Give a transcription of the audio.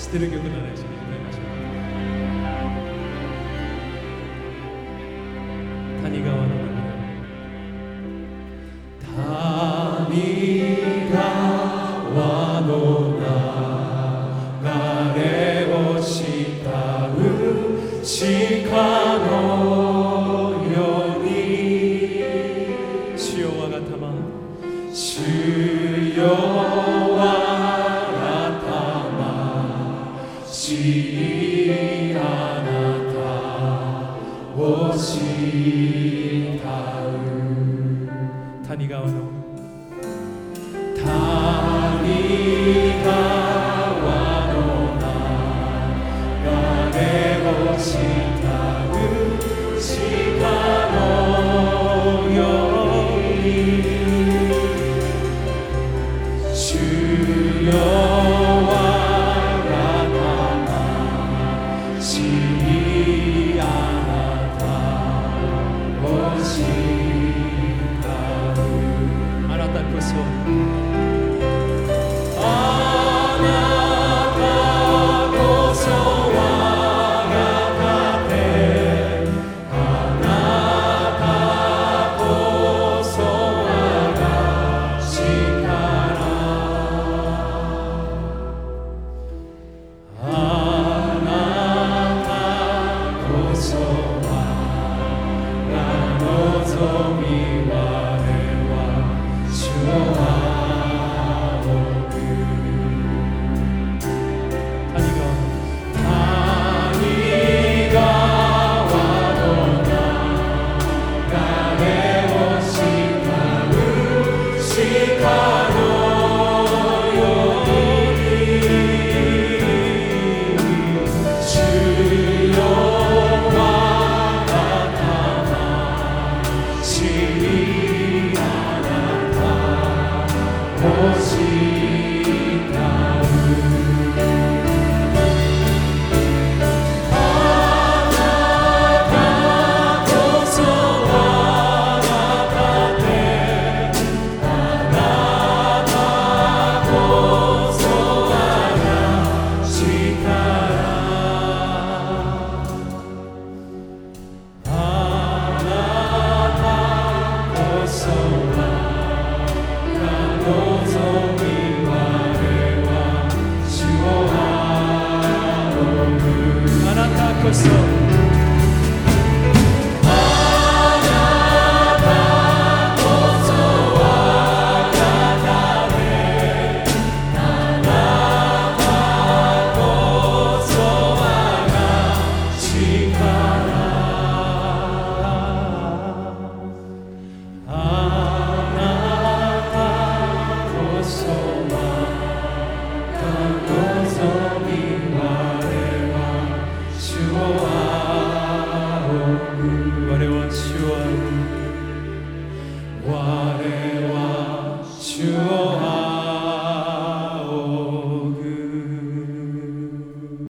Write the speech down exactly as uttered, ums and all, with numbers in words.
ってる曲なら一緒に歌いましょう。谷川の涙、谷川の流れを慕う鹿のように、主よ我が玉、主よ我が玉、しあなたを慕う。谷川の谷川の流れを慕う鹿のように、主よ我が玉、しあなたを慕う。あなたこそ我は主を